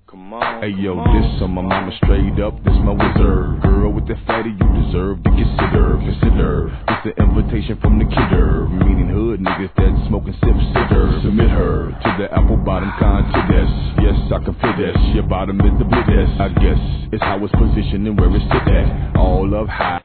Come on. Hey yo, this on my mama straight up, this my reserve. Girl with that fatty, you deserve to consider. It's an invitation from the kidder, meaning hood niggas that smoking sitter. Submit her to the apple bottom contest. Yes, I can fit this. Your bottom is the biggest. I guess it's how it's positioned and where it's sit at. All up high.